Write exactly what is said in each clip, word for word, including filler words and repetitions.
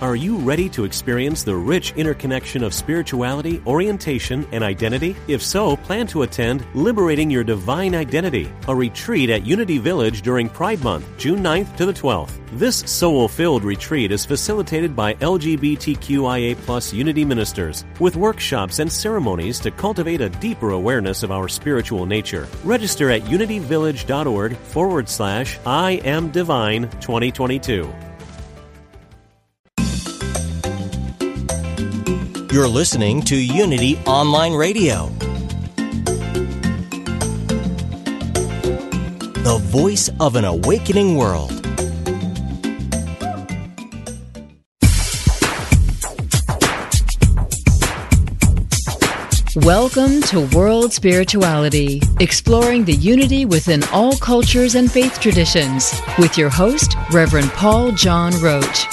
Are you ready to experience the rich interconnection of spirituality, orientation, and identity? If so, plan to attend Liberating Your Divine Identity, a retreat at Unity Village during Pride Month, June ninth to the twelfth. This soul-filled retreat is facilitated by L G B T Q I A plus Unity ministers, with workshops and ceremonies to cultivate a deeper awareness of our spiritual nature. Register at unityvillage.org forward slash I am Divine twenty twenty-two. You're listening to Unity Online Radio, the voice of an awakening world. Welcome to World Spirituality, exploring the unity within all cultures and faith traditions, with your host, Reverend Paul John Roach.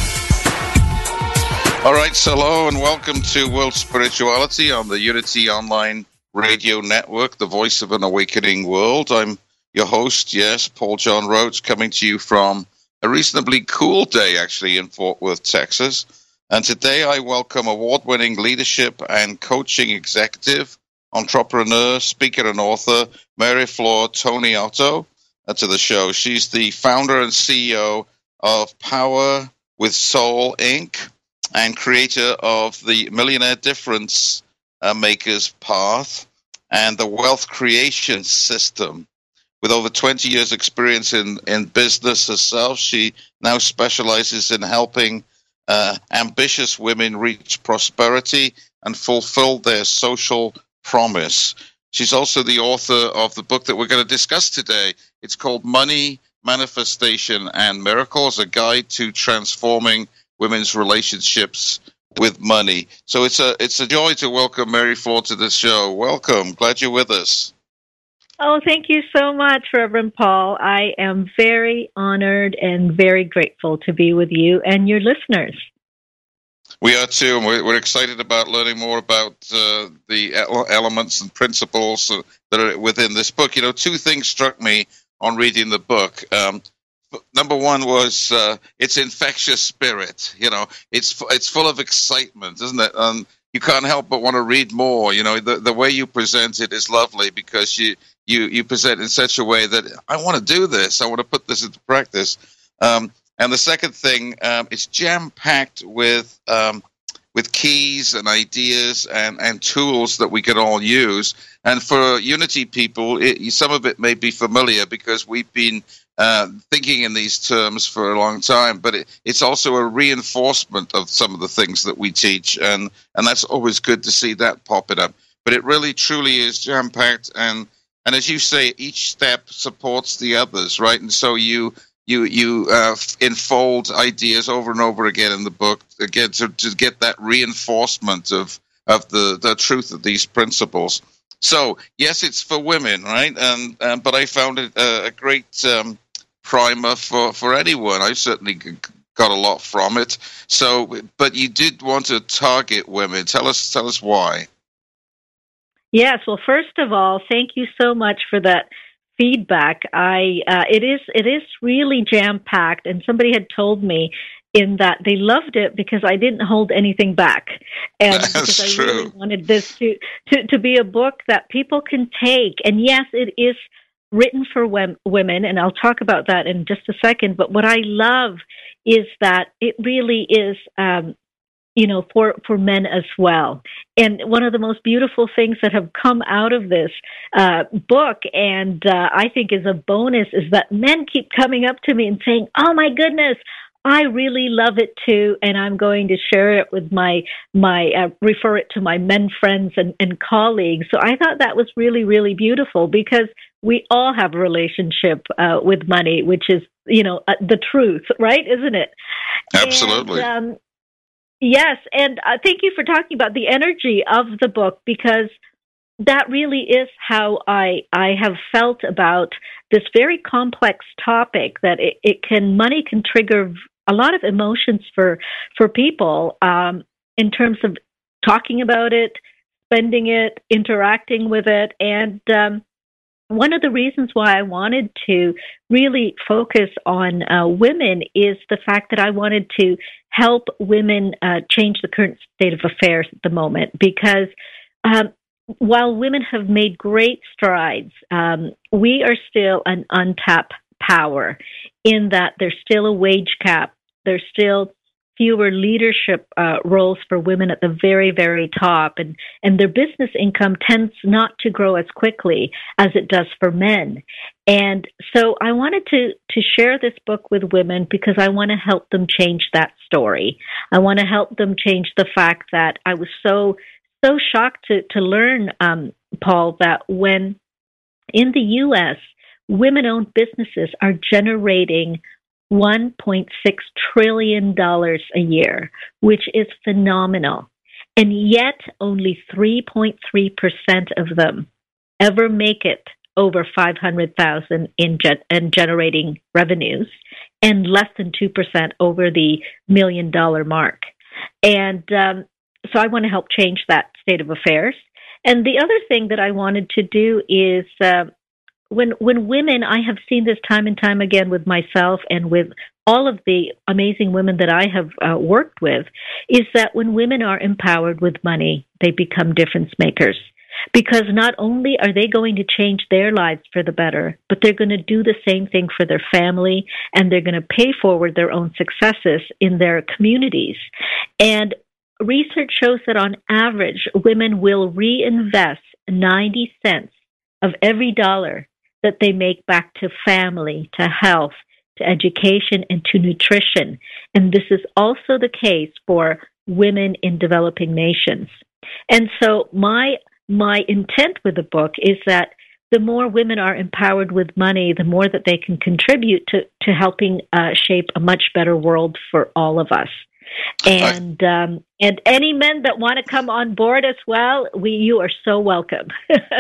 All right, so hello and welcome to World Spirituality on the Unity Online Radio Network, the voice of an awakening world. I'm your host, yes, Paul John Roach, coming to you from a reasonably cool day, actually, in Fort Worth, Texas. And today I welcome award-winning leadership and coaching executive, entrepreneur, speaker, and author, Mary Flor Toniotto, uh, to the show. She's the founder and C E O of Power with Soul, Incorporated, and creator of the Millionaire Difference uh, Makers Path and the Wealth Creation System. With over twenty years experience in, in business herself, she now specializes in helping uh, ambitious women reach prosperity and fulfill their social promise. She's also the author of the book that we're going to discuss today. It's called Money, Manifestation, and Miracles, a guide to transforming women's relationships with money. So it's a it's a joy to welcome Mary Flor to the show. Welcome. Glad you're with us. Oh, thank you so much, Reverend Paul. I am very honored and very grateful to be with you and your listeners. We are too, and we're, we're excited about learning more about uh, the elements and principles that are within this book. You know, two things struck me on reading the book. Um, Number one was uh, it's infectious spirit. You know, it's it's full of excitement, isn't it? And you can't help but want to read more. You know, the the way you present it is lovely because you you you present in such a way that I want to do this. I want to put this into practice. Um, and the second thing, um, it's jam packed with um, with keys and ideas and, and tools that we can all use. And for Unity people, it, some of it may be familiar because we've been Uh, thinking in these terms for a long time, but it, it's also a reinforcement of some of the things that we teach, and, and that's always good to see that popping up. But it really, truly is jam-packed, and, and as you say, each step supports the others, right? And so you you you uh, enfold ideas over and over again in the book, again, to, to get that reinforcement of, of the, the truth of these principles. So, yes, it's for women, right? And um, but I found it a, a great um, primer for, for anyone. I certainly got a lot from it. So, but you did want to target women. Tell us, tell us why. Yes. Well, first of all, thank you so much for that feedback. I uh, it is it is really jam packed, and somebody had told me in that they loved it because I didn't hold anything back, and That's because I true. really wanted this to, to to be a book that people can take. And yes, it is written for women, and I'll talk about that in just a second. But what I love is that it really is, um, you know, for, for men as well. And one of the most beautiful things that have come out of this uh, book, and uh, I think is a bonus, is that men keep coming up to me and saying, "Oh my goodness, I really love it too, and I'm going to share it with my my uh, refer it to my men friends and, and colleagues." So I thought that was really, really beautiful because we all have a relationship uh, with money, which is, you know, uh, the truth, right? Isn't it? Absolutely. And, um, yes, and uh, thank you for talking about the energy of the book, because that really is how I I have felt about this very complex topic, that it, it can money can trigger a lot of emotions for for people um, in terms of talking about it, spending it, interacting with it, and um, one of the reasons why I wanted to really focus on uh, women is the fact that I wanted to help women uh, change the current state of affairs at the moment, because um, while women have made great strides, um, we are still an untapped power in that there's still a wage cap. There's still fewer leadership uh, roles for women at the very, very top, and, and their business income tends not to grow as quickly as it does for men. And so I wanted to, to share this book with women because I want to help them change that story. I want to help them change the fact that I was so, so shocked to, to learn, um, Paul, that when in the U S, women-owned businesses are generating one point six trillion dollars a year, which is phenomenal. And yet only three point three percent of them ever make it over five hundred thousand dollars in, gen- in generating revenues, and less than two percent over the million dollar mark. And um, so I want to help change that state of affairs. And the other thing that I wanted to do is uh, When when women, I have seen this time and time again with myself and with all of the amazing women that I have uh, worked with, is that when women are empowered with money, they become difference makers. Because not only are they going to change their lives for the better, but they're going to do the same thing for their family, and they're going to pay forward their own successes in their communities. And research shows that on average, women will reinvest ninety cents of every dollar that they make back to family, to health, to education, and to nutrition. And this is also the case for women in developing nations. And so my my intent with the book is that the more women are empowered with money, the more that they can contribute to, to helping uh, shape a much better world for all of us. And um, and any men that want to come on board as well, we you are so welcome.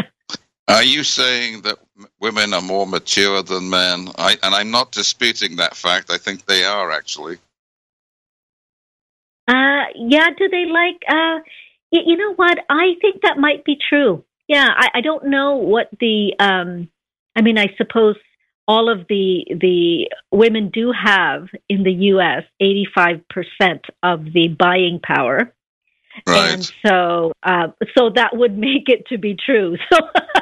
Are you saying that women are more mature than men? I, and I'm not disputing that fact. I think they are, actually. Uh, yeah, do they like, uh, you, you know what? I think that might be true. Yeah, I, I don't know what the, um, I mean, I suppose all of the the women do have in the U S eighty-five percent of the buying power. Right. And so, uh, so that would make it to be true. So,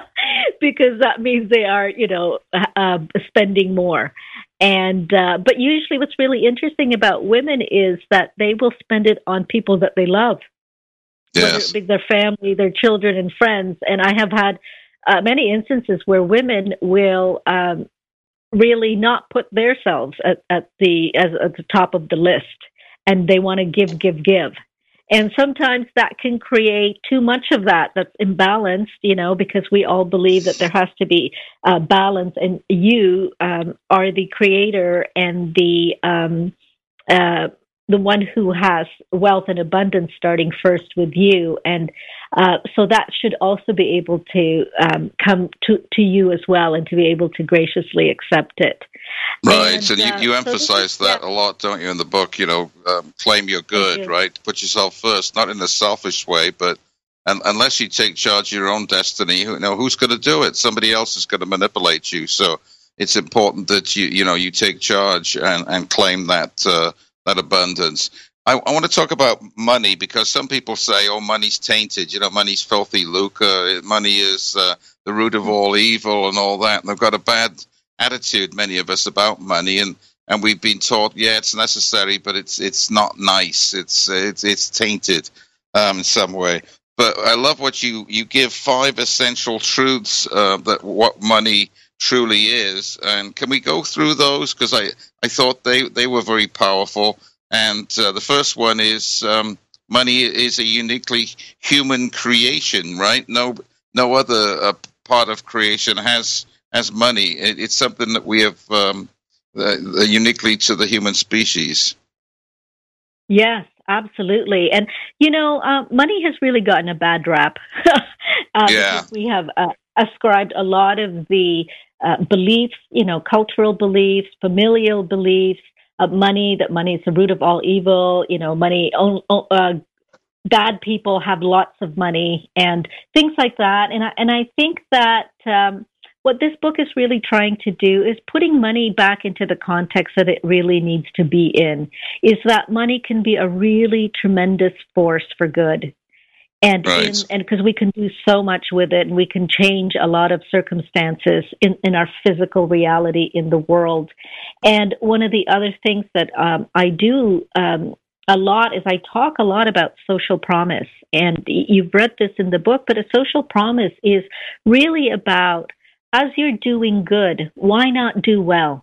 because that means they are, you know, uh, spending more. And uh, but usually, what's really interesting about women is that they will spend it on people that they love, yes, whether it be their family, their children, and friends. And I have had uh, many instances where women will um, really not put themselves at, at the as at the top of the list, and they want to give, give, give. And sometimes that can create too much of that that's imbalanced, you know, because we all believe that there has to be uh, balance, and you um, are the creator and the um, uh, the one who has wealth and abundance starting first with you. And uh, so that should also be able to um, come to, to you as well, and to be able to graciously accept it. Right, and, and you, uh, you so emphasize is, that yeah. a lot, don't you, in the book? You know, um, claim you're good, right? Put yourself first, not in a selfish way, but and, unless you take charge of your own destiny, who, you know, who's going to do it? Somebody else is going to manipulate you. So it's important that you, you know, you take charge and, and claim that uh, that abundance. I, I want to talk about money, because some people say, "Oh, money's tainted. You know, money's filthy lucre. Money is uh, the root of all evil," and all that. And they've got a bad attitude, many of us, about money, and, and we've been taught, yeah, it's necessary, but it's it's not nice. It's it's it's tainted um, in some way. But I love what you you give five essential truths uh, that what money truly is. And can we go through those? Because I, I thought they, they were very powerful. And uh, the first one is um, money is a uniquely human creation, right? No no other uh, part of creation has has money. It, it's something that we have um, uh, uniquely to the human species. Yes, absolutely. And, you know, uh, money has really gotten a bad rap. uh, yeah. Because we have uh, ascribed a lot of the uh, beliefs, you know, cultural beliefs, familial beliefs, uh, money, that money is the root of all evil, you know, money, uh, bad people have lots of money and things like that. And I, and I think that um, what this book is really trying to do is putting money back into the context that it really needs to be in, is that money can be a really tremendous force for good. And right. in, and because we can do so much with it, and we can change a lot of circumstances in, in our physical reality in the world. And one of the other things that um, I do um, a lot is I talk a lot about social promise. And you've read this in the book, but a social promise is really about, as you're doing good, why not do well?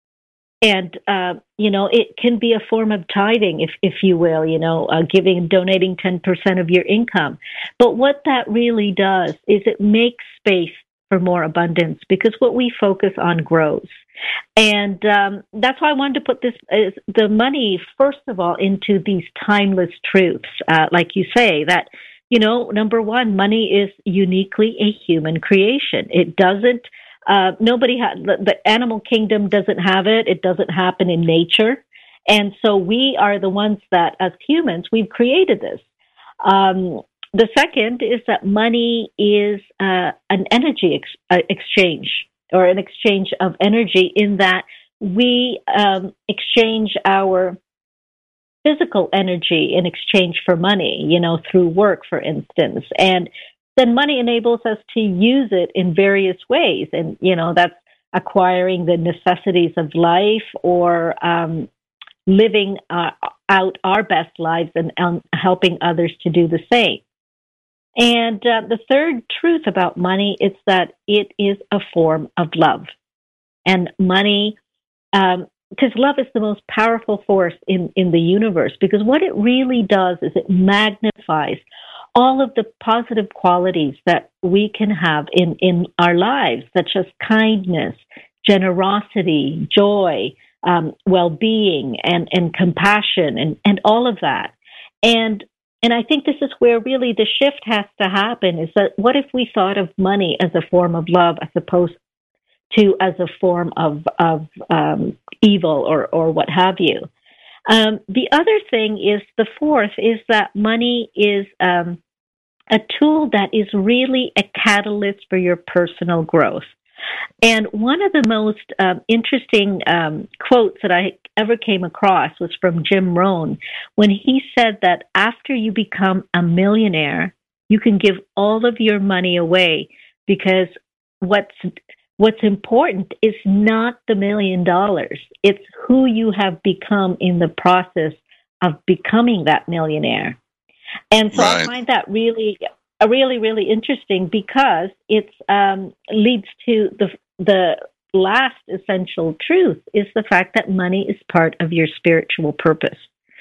And, uh, you know, it can be a form of tithing, if if you will, you know, uh, giving, donating ten percent of your income. But what that really does is it makes space for more abundance, because what we focus on grows. And um, that's why I wanted to put this, uh, the money, first of all, into these timeless truths, uh, like you say, that, you know, number one, money is uniquely a human creation. It doesn't Uh, nobody ha- the, the animal kingdom doesn't have it. It doesn't happen in nature. And so we are the ones that, as humans, we've created this. Um, the second is that money is uh, an energy ex- uh, exchange, or an exchange of energy, in that we um, exchange our physical energy in exchange for money, you know, through work, for instance. And then money enables us to use it in various ways. And, you know, that's acquiring the necessities of life, or um, living uh, out our best lives, and um, helping others to do the same. And uh, the third truth about money is that it is a form of love. And money, um, because love is the most powerful force in, in the universe, because what it really does is it magnifies all of the positive qualities that we can have in, in our lives, such as kindness, generosity, joy, um, well-being, and, and compassion, and, and all of that. And and I think this is where really the shift has to happen, is that what if we thought of money as a form of love as opposed to as a form of, of um, evil, or, or what have you? Um, the other thing is, the fourth is that money is um, a tool that is really a catalyst for your personal growth. And one of the most um, interesting um, quotes that I ever came across was from Jim Rohn, when he said that after you become a millionaire, you can give all of your money away, because what's What's important is not the million dollars. It's who you have become in the process of becoming that millionaire. And so right. I find that really, really, really interesting, because it um, leads to the the last essential truth, is the fact that money is part of your spiritual purpose.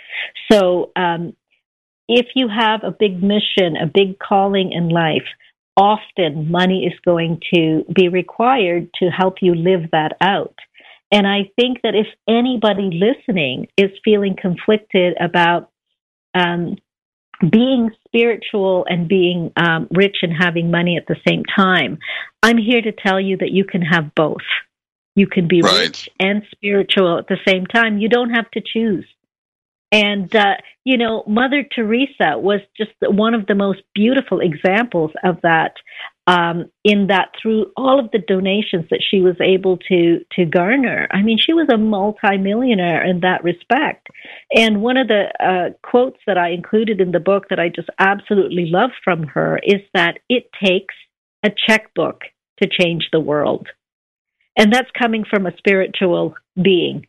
So um, if you have a big mission, a big calling in life, often money is going to be required to help you live that out. And I think that if anybody listening is feeling conflicted about um, being spiritual and being um, rich and having money at the same time, I'm here to tell you that you can have both. You can be right. rich and spiritual at the same time. You don't have to choose. And, uh, you know, Mother Teresa was just one of the most beautiful examples of that, um, in that through all of the donations that she was able to, to garner, I mean, she was a multimillionaire in that respect. And one of the uh, quotes that I included in the book that I just absolutely love from her is that it takes a checkbook to change the world. And that's coming from a spiritual being.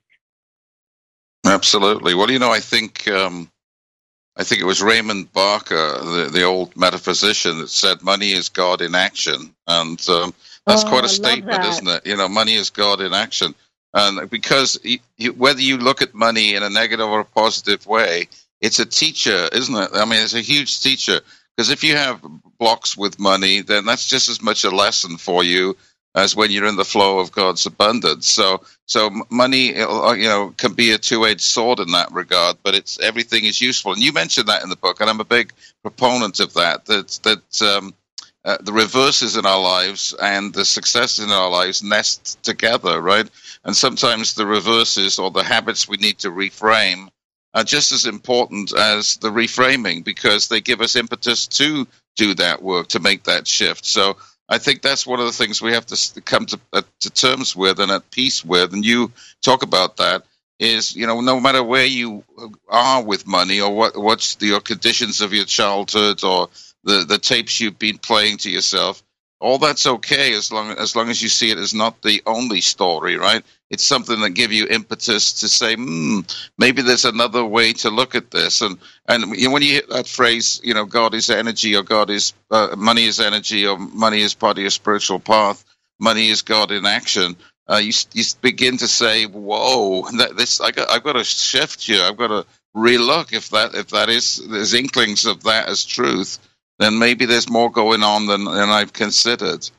Absolutely. Well, you know, I think um, I think it was Raymond Barker, the, the old metaphysician, that said, "Money is God in action," and um, that's oh, quite a statement, isn't it? You know, money is God in action, and because you, you, whether you look at money in a negative or a positive way, it's a teacher, isn't it? I mean, it's a huge teacher, because if you have blocks with money, then that's just as much a lesson for you as when you're in the flow of God's abundance. So, so money, you know, can be a two-edged sword in that regard, but it's everything is useful. And you mentioned that in the book, and I'm a big proponent of that. That that um, uh, the reverses in our lives and the successes in our lives nest together, right? And sometimes the reverses or the habits we need to reframe are just as important as the reframing, because they give us impetus to do that work, to make that shift. So I think that's one of the things we have to come to, uh, to terms with and at peace with. And you talk about that is, you know, no matter where you are with money or what what's the your conditions of your childhood or the, the tapes you've been playing to yourself, all that's okay as long as long as you see it as not the only story, right? It's something that give you impetus to say, hmm, maybe there's another way to look at this. And and you know, when you hit that phrase, you know, God is energy, or God is uh, money is energy, or money is part of your spiritual path, money is God in action. Uh, you you begin to say, whoa, that, this I got I've got to shift here. I've got to relook if that if that is there's inklings of that as truth. Then maybe there's more going on than, than I've considered.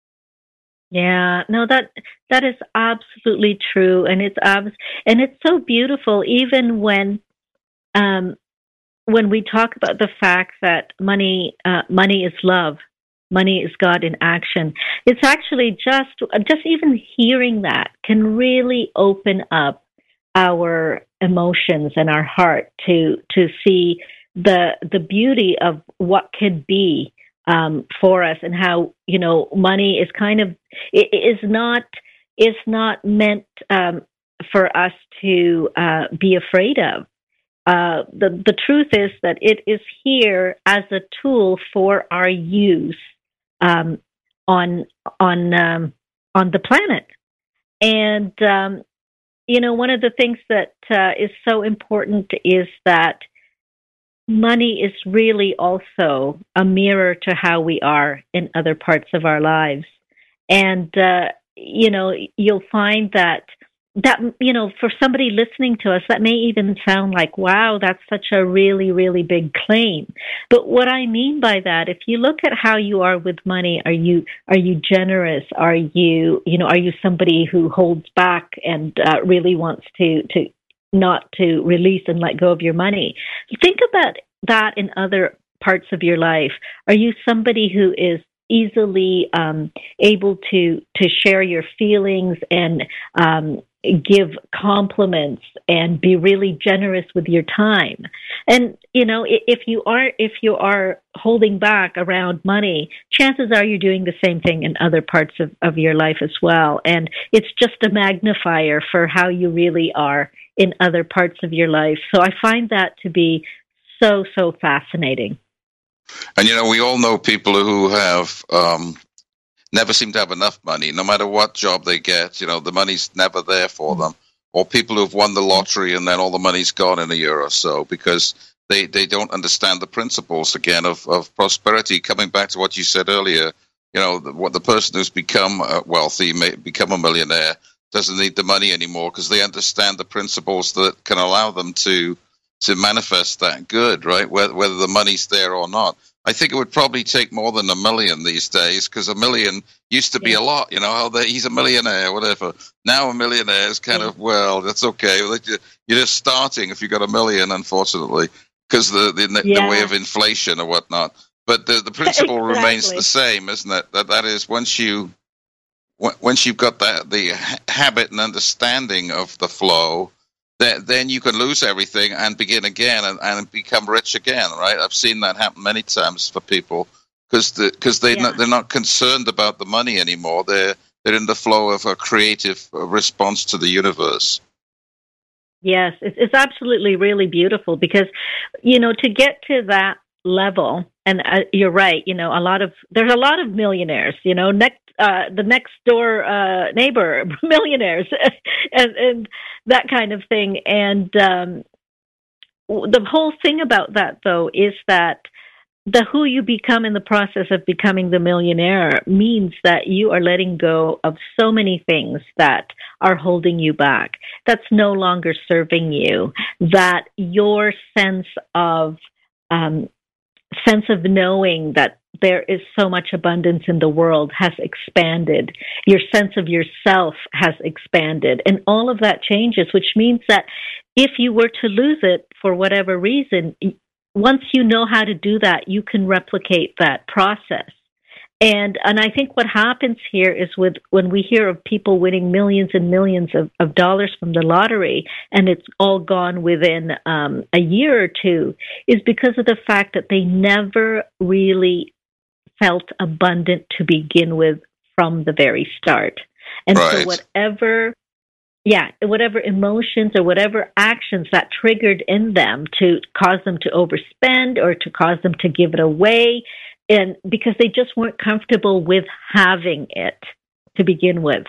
Yeah, no, that that is absolutely true, and it's abs- and it's so beautiful. Even when, um, when we talk about the fact that money, uh, money is love, money is God in action. It's actually just just even hearing that can really open up our emotions and our heart to to see the the beauty of what could be um, for us, and how, you know, money is kind of it is not is not meant um, for us to uh, be afraid of. Uh, the the truth is that it is here as a tool for our use um, on on um, on the planet, and um, you know, one of the things that uh, is so important is that money is really also a mirror to how we are in other parts of our lives. And, uh, you know, you'll find that, that, you know, for somebody listening to us, that may even sound like, wow, that's such a really, really big claim. But what I mean by that, if you look at how you are with money, are you, are you generous? Are you, you know, are you somebody who holds back and uh, really wants to, to, not to release and let go of your money? Think about that in other parts of your life. Are you somebody who is easily um, able to to share your feelings and um, give compliments and be really generous with your time? And, you know, if you are if you are holding back around money, chances are you're doing the same thing in other parts of, of your life as well. And it's just a magnifier for how you really are in other parts of your life. So I find that to be so, so fascinating. And, you know, we all know people who have um, never seem to have enough money, no matter what job they get. You know, the money's never there for them. Or people who've won the lottery and then all the money's gone in a year or so because they, they don't understand the principles, again, of, of prosperity. Coming back to what you said earlier, you know, the, what the person who's become uh, wealthy, may become a millionaire, doesn't need the money anymore because they understand the principles that can allow them to to manifest that good, right? Whether, whether the money's there or not. I think it would probably take more than a million these days because a million used to be yeah. a lot, you know, oh, he's a millionaire, whatever. Now a millionaire is kind yeah. of, well, that's okay. You're just starting if you got a million, unfortunately, because the, the, yeah. the way of inflation or whatnot. But the, the principle exactly. remains the same, isn't it? That that is once you once you've got that the habit and understanding of the flow, that then you can lose everything and begin again and, and become rich again, right? I've seen that happen many times for people because the, because they yeah. not, they're not concerned about the money anymore. They're they're in the flow of a creative response to the universe. Yes, it's, it's absolutely really beautiful because, you know, to get to that level, and uh, you're right, you know, a lot of there's a lot of millionaires, you know, next uh, the next door uh, neighbor millionaires, and, and that kind of thing. And um, the whole thing about that, though, is that the who you become in the process of becoming the millionaire means that you are letting go of so many things that are holding you back, that's no longer serving you, that your sense of um, sense of knowing that there is so much abundance in the world has expanded. Your sense of yourself has expanded. And all of that changes, which means that if you were to lose it for whatever reason, once you know how to do that, you can replicate that process. And and I think what happens here is with when we hear of people winning millions and millions of, of dollars from the lottery, and it's all gone within um, a year or two, is because of the fact that they never really felt abundant to begin with from the very start. And right. so whatever, yeah, whatever emotions or whatever actions that triggered in them to cause them to overspend or to cause them to give it away, and because they just weren't comfortable with having it to begin with.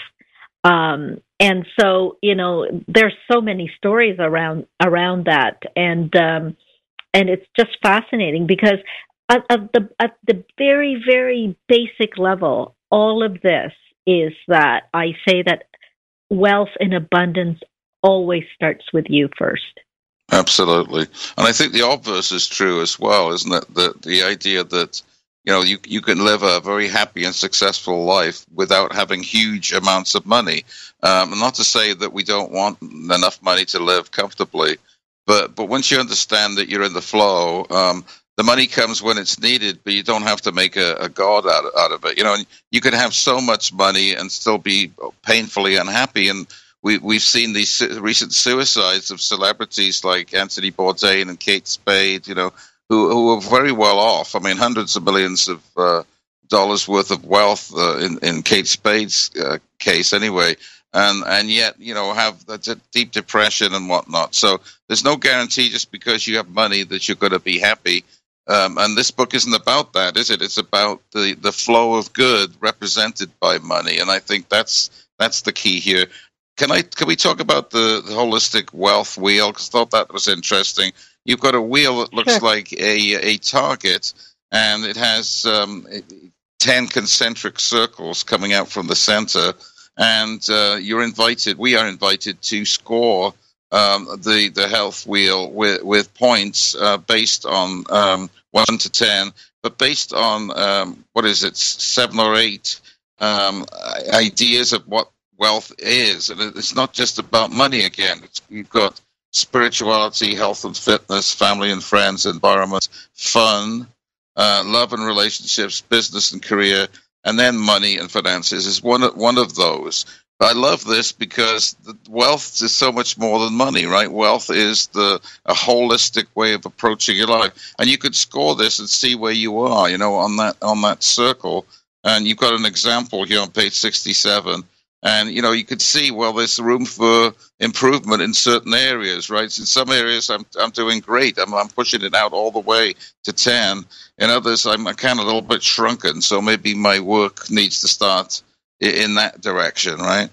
Um, and so, you know, there's so many stories around around that, and um, and it's just fascinating because at, at the at the very very basic level, all of this is that I say that wealth and abundance always starts with you first. Absolutely, and I think the obverse is true as well, isn't it? The the idea that you know, you you can live a very happy and successful life without having huge amounts of money. Um, not to say that we don't want enough money to live comfortably, but but once you understand that you're in the flow, um, the money comes when it's needed, but you don't have to make a, a god out of, out of it. You know, you can have so much money and still be painfully unhappy. And we we've seen these recent suicides of celebrities like Anthony Bourdain and Kate Spade. You know. Who, who are very well off. I mean, hundreds of millions of uh, dollars worth of wealth uh, in, in Kate Spade's uh, case anyway, and and yet, you know, have a deep depression and whatnot. So there's no guarantee just because you have money that you're going to be happy. Um, and this book isn't about that, is it? It's about the, the flow of good represented by money. And I think that's that's the key here. Can I can we talk about the, the holistic wealth wheel? Because I thought that was interesting. You've got a wheel that looks sure. like a a target, and it has um, ten concentric circles coming out from the center. And uh, you're invited. We are invited to score um, the the health wheel with with points uh, based on um, one to ten, but based on um, what is it, seven or eight um, ideas of what wealth is. And it's not just about money. Again, it's, you've got spirituality, health and fitness, family and friends, environment, fun, uh, love and relationships, business and career, and then money and finances is one of, one of those. I love this because the wealth is so much more than money, right? Wealth is the a holistic way of approaching your life, and you could score this and see where you are, you know, on that on that circle. And you've got an example here on page sixty-seven. And, you know, you could see, well, there's room for improvement in certain areas, right? In some areas, I'm I'm doing great. I'm I'm pushing it out all the way to ten. In others, I'm kind of a little bit shrunken. So maybe my work needs to start in that direction, right?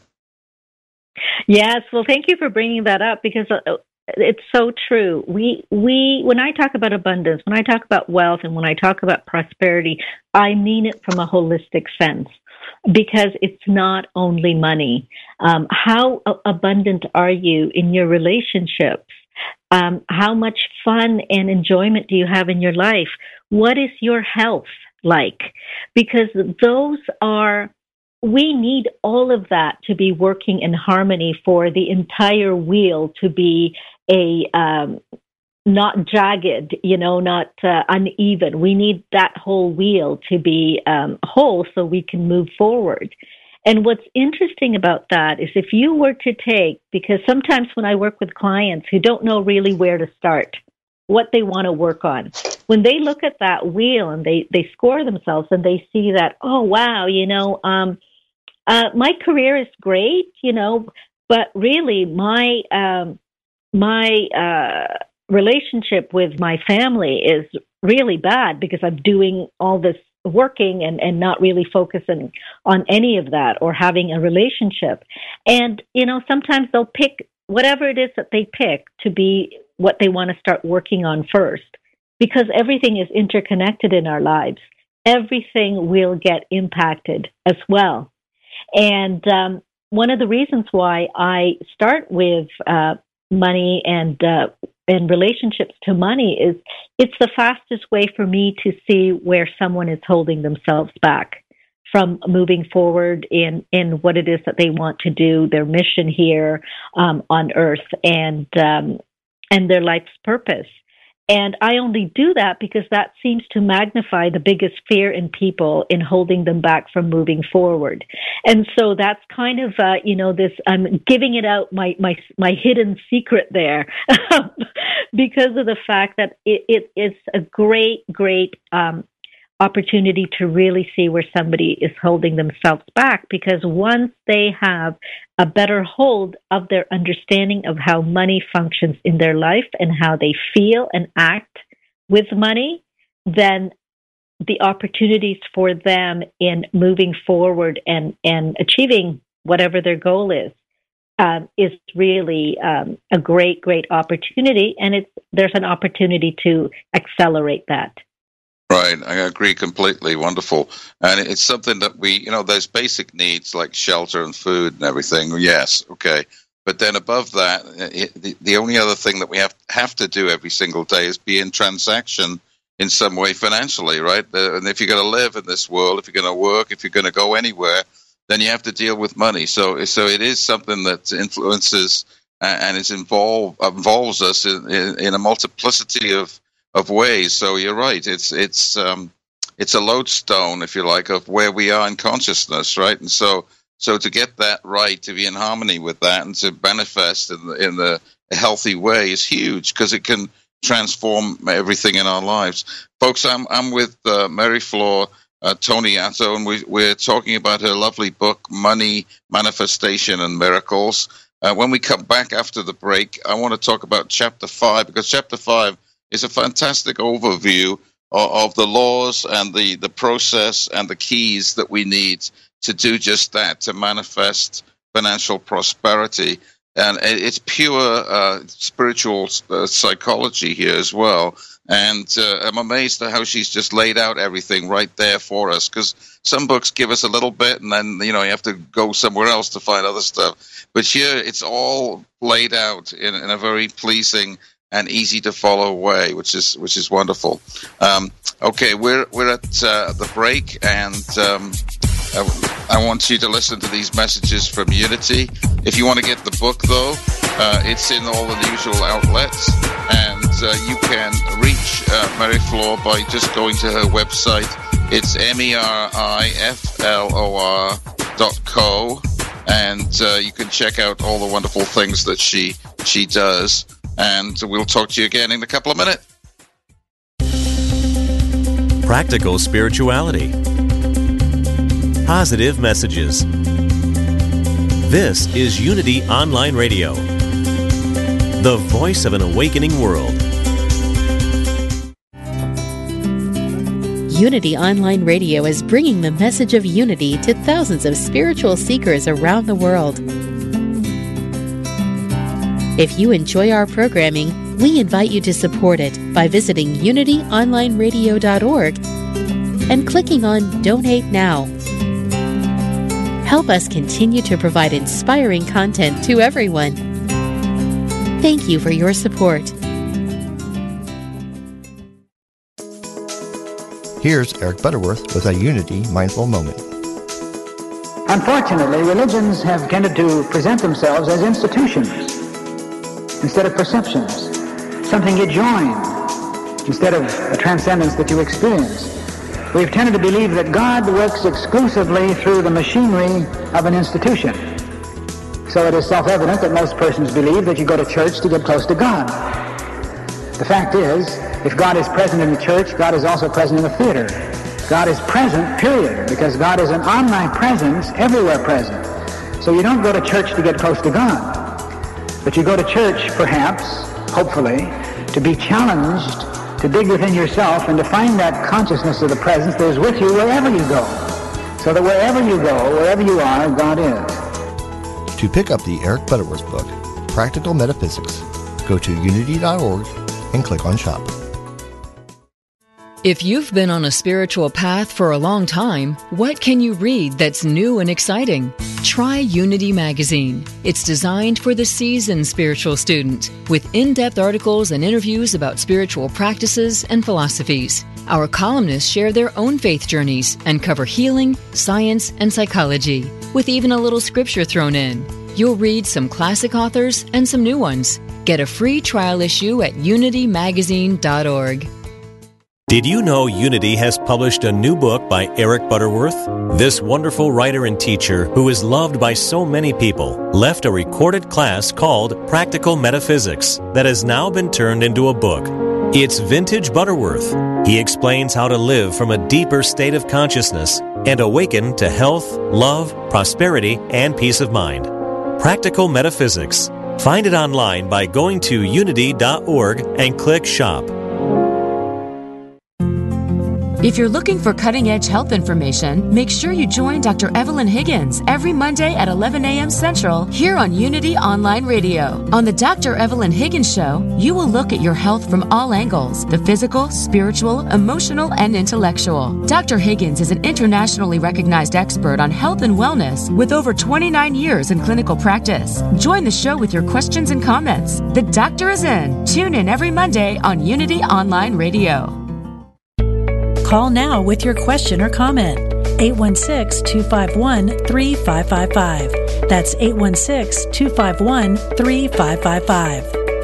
Yes. Well, thank you for bringing that up because it's so true. We we when I talk about abundance, when I talk about wealth, and when I talk about prosperity, I mean it from a holistic sense. Because it's not only money. Um, how abundant are you in your relationships? Um, how much fun and enjoyment do you have in your life? What is your health like? Because those are, we need all of that to be working in harmony for the entire wheel to be a um, not jagged, you know, not uh, uneven. We need that whole wheel to be um, whole so we can move forward. And what's interesting about that is if you were to take, because sometimes when I work with clients who don't know really where to start, what they want to work on, when they look at that wheel and they, they score themselves and they see that, oh, wow, you know, um, uh, my career is great, you know, but really my, um, my, uh, relationship with my family is really bad because I'm doing all this working and, and not really focusing on any of that or having a relationship. And, you know, sometimes they'll pick whatever it is that they pick to be what they want to start working on first because everything is interconnected in our lives. Everything will get impacted as well. And um, one of the reasons why I start with uh, money and uh, and relationships to money is it's the fastest way for me to see where someone is holding themselves back from moving forward in, in what it is that they want to do, their mission here um, on Earth, and um, and their life's purpose. And I only do that because that seems to magnify the biggest fear in people in holding them back from moving forward. And so that's kind of, uh, you know, this, I'm giving it out, my, my, my hidden secret there because of the fact that it, it is a great, great, um, opportunity to really see where somebody is holding themselves back, because once they have a better hold of their understanding of how money functions in their life and how they feel and act with money, then the opportunities for them in moving forward and, and achieving whatever their goal is, um, is really um, a great, great opportunity. And it's there's an opportunity to accelerate that. Right, I agree completely. Wonderful. And it's something that we, you know, those basic needs like shelter and food and everything, yes, okay. But then above that, it, the, the only other thing that we have, have to do every single day is be in transaction in some way financially, right? Uh, and if you're going to live in this world, if you're going to work, if you're going to go anywhere, then you have to deal with money. So so it is something that influences and is involved, involves us in, in, in a multiplicity of of ways. So you're right. It's it's um, it's a lodestone, if you like, of where we are in consciousness, right? And so so to get that right, to be in harmony with that, and to manifest in the, in the a healthy way is huge, because it can transform everything in our lives. Folks, I'm I'm with uh, Mary Flor uh, Toniato, and we, we're talking about her lovely book, Money, Manifestation, and Miracles. Uh, when we come back after the break, I want to talk about Chapter five, because Chapter five is a fantastic overview of, of the laws and the, the process and the keys that we need to do just that, to manifest financial prosperity. And it's pure uh, spiritual uh, psychology here as well. And uh, I'm amazed at how she's just laid out everything right there for us, because some books give us a little bit and then, you know, you have to go somewhere else to find other stuff. But here it's all laid out in, in a very pleasing and easy to follow way, which is which is wonderful. Um, okay, we're we're at uh, the break, and um, I, I want you to listen to these messages from Unity. If you want to get the book, though, uh, it's in all the usual outlets, and uh, you can reach uh, Mary Flor by just going to her website. It's M E R I F L O R dot co, and uh, you can check out all the wonderful things that she she does. And we'll talk to you again in a couple of minutes. Practical spirituality. Positive messages. This is Unity Online Radio, the voice of an awakening world. Unity Online Radio is bringing the message of unity to thousands of spiritual seekers around the world. If you enjoy our programming, we invite you to support it by visiting unity online radio dot org and clicking on Donate Now. Help us continue to provide inspiring content to everyone. Thank you for your support. Here's Eric Butterworth with a Unity Mindful Moment. Unfortunately, religions have tended to present themselves as institutions instead of perceptions, something you join instead of a transcendence that you experience. We've tended to believe that God works exclusively through the machinery of an institution. So it is self-evident that most persons believe that you go to church to get close to God. The fact is, if God is present in the church, God is also present in the theater. God is present, period, because God is an omnipresence, everywhere present. So you don't go to church to get close to God. But you go to church, perhaps, hopefully, to be challenged, to dig within yourself and to find that consciousness of the presence that is with you wherever you go. So that wherever you go, wherever you are, God is. To pick up the Eric Butterworth book, Practical Metaphysics, go to unity dot org and click on Shop. If you've been on a spiritual path for a long time, what can you read that's new and exciting? Try Unity Magazine. It's designed for the seasoned spiritual student, with in-depth articles and interviews about spiritual practices and philosophies. Our columnists share their own faith journeys and cover healing, science, and psychology, with even a little scripture thrown in. You'll read some classic authors and some new ones. Get a free trial issue at unity magazine dot org. Did you know Unity has published a new book by Eric Butterworth? This wonderful writer and teacher, who is loved by so many people, left a recorded class called Practical Metaphysics that has now been turned into a book. It's Vintage Butterworth. He explains how to live from a deeper state of consciousness and awaken to health, love, prosperity, and peace of mind. Practical Metaphysics. Find it online by going to unity dot org and click Shop. If you're looking for cutting-edge health information, make sure you join Doctor Evelyn Higgins every Monday at eleven a.m. Central here on Unity Online Radio. On the Doctor Evelyn Higgins Show, you will look at your health from all angles, the physical, spiritual, emotional, and intellectual. Doctor Higgins is an internationally recognized expert on health and wellness with over twenty-nine years in clinical practice. Join the show with your questions and comments. The doctor is in. Tune in every Monday on Unity Online Radio. Call now with your question or comment. eight one six, two five one, three five five five. That's eight one six, two five one, three five five five.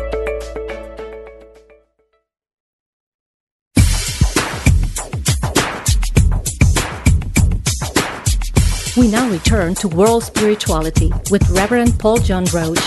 We now return to World Spirituality with Reverend Paul John Roach.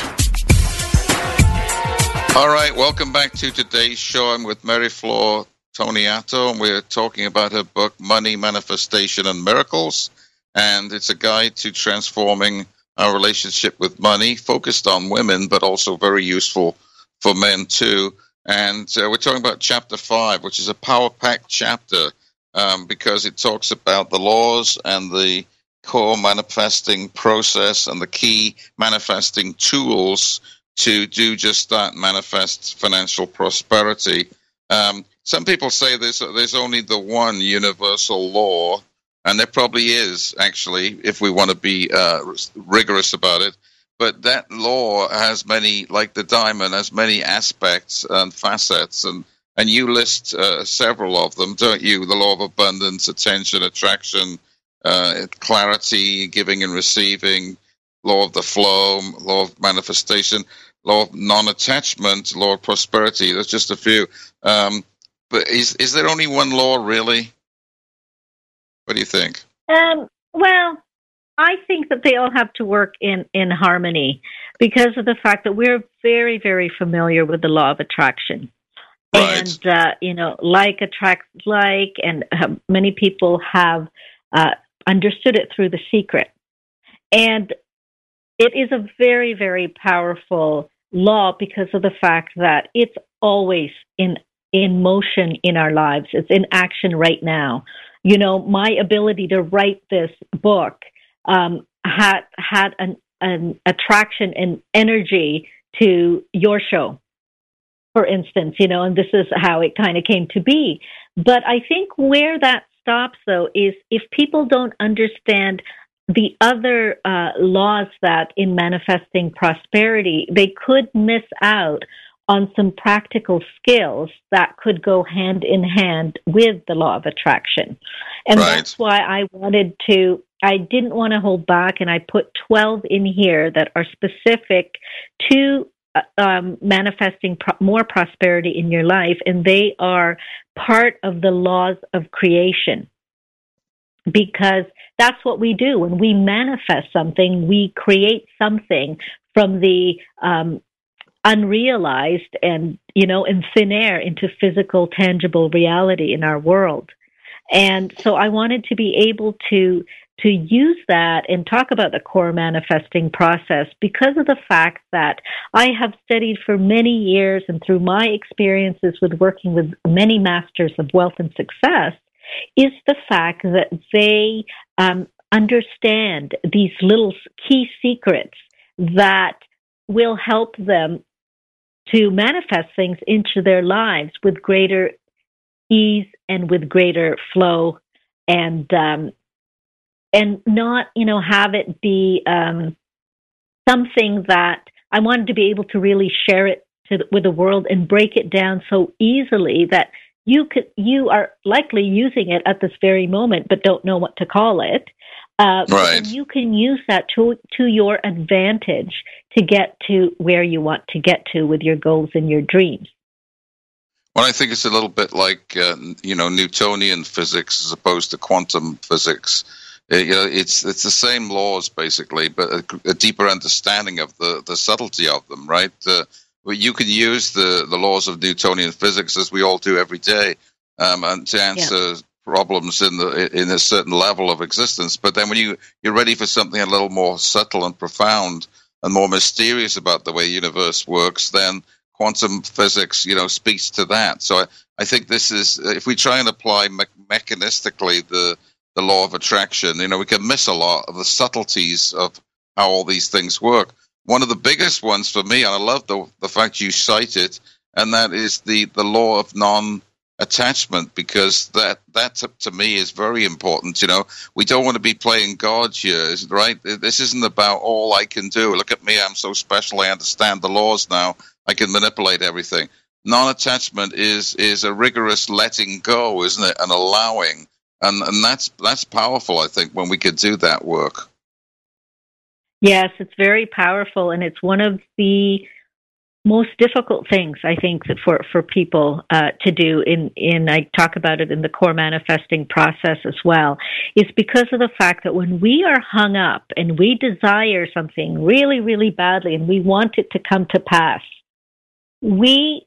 All right, welcome back to today's show. I'm with Mary Flor Toniato, and we're talking about her book, Money, Manifestation, and Miracles. And it's a guide to transforming our relationship with money, focused on women, but also very useful for men too. And uh, we're talking about chapter five, which is a power-packed chapter um, because it talks about the laws and the core manifesting process and the key manifesting tools to do just that, manifest financial prosperity. Um, some people say there's, there's only the one universal law, and there probably is, actually, if we want to be uh, rigorous about it. But that law has many, like the diamond, has many aspects and facets, and, and you list uh, several of them, don't you? The law of abundance, attention, attraction, uh, clarity, giving and receiving, law of the flow, law of manifestation, law of non-attachment, law of prosperity. There's just a few. Um, but is is there only one law, really? What do you think? Um, well, I think that they all have to work in, in harmony because of the fact that we're very, very familiar with the law of attraction. Right. And, uh, you know, like attracts like, and uh, many people have uh, understood it through The Secret. And it is a very, very powerful law because of the fact that it's always in in motion in our lives. It's in action right now. You know, my ability to write this book um, had had an, an attraction and energy to your show, for instance, you know, and this is how it kind of came to be. But I think where that stops, though, is if people don't understand the other uh, laws that in manifesting prosperity, they could miss out on some practical skills that could go hand in hand with the law of attraction. And right. That's why I wanted to, I didn't want to hold back, and I put twelve in here that are specific to um, manifesting pro- more prosperity in your life, and they are part of the laws of creation. Because that's what we do. When we manifest something, we create something from the um, unrealized and, you know, in thin air into physical, tangible reality in our world. And so I wanted to be able to to use that and talk about the core manifesting process because of the fact that I have studied for many years, and through my experiences with working with many masters of wealth and success, is the fact that they um, understand these little key secrets that will help them to manifest things into their lives with greater ease and with greater flow, and um, and not, you know, have it be um, something that I wanted to be able to really share it to the, with the world and break it down so easily that you could you are likely using it at this very moment, but don't know what to call it. Uh, right. And you can use that to to your advantage to get to where you want to get to with your goals and your dreams. Well, I think it's a little bit like uh, you know Newtonian physics as opposed to quantum physics. Uh, you know, it's it's the same laws basically, but a, a deeper understanding of the, the subtlety of them. Right. Uh, you can use the, the laws of Newtonian physics, as we all do every day, um, and to answer yeah. problems in the in a certain level of existence. But then when you, you're ready for something a little more subtle and profound and more mysterious about the way the universe works, then quantum physics, you know, speaks to that. So I, I think this is, if we try and apply me- mechanistically the the law of attraction, you know, we can miss a lot of the subtleties of how all these things work. One of the biggest ones for me, and I love the the fact you cite it, and that is the, the law of non-attachment, because that, that to, to me is very important. You know, we don't want to be playing God here, right? This isn't about all I can do. Look at me, I'm so special, I understand the laws now, I can manipulate everything. Non-attachment is is a rigorous letting go, isn't it, and allowing. And and that's that's powerful, I think, when we could do that work. Yes, it's very powerful, and it's one of the most difficult things, I think, that for, for people uh, to do, in, in I talk about it in the core manifesting process as well, is because of the fact that when we are hung up and we desire something really, really badly and we want it to come to pass, we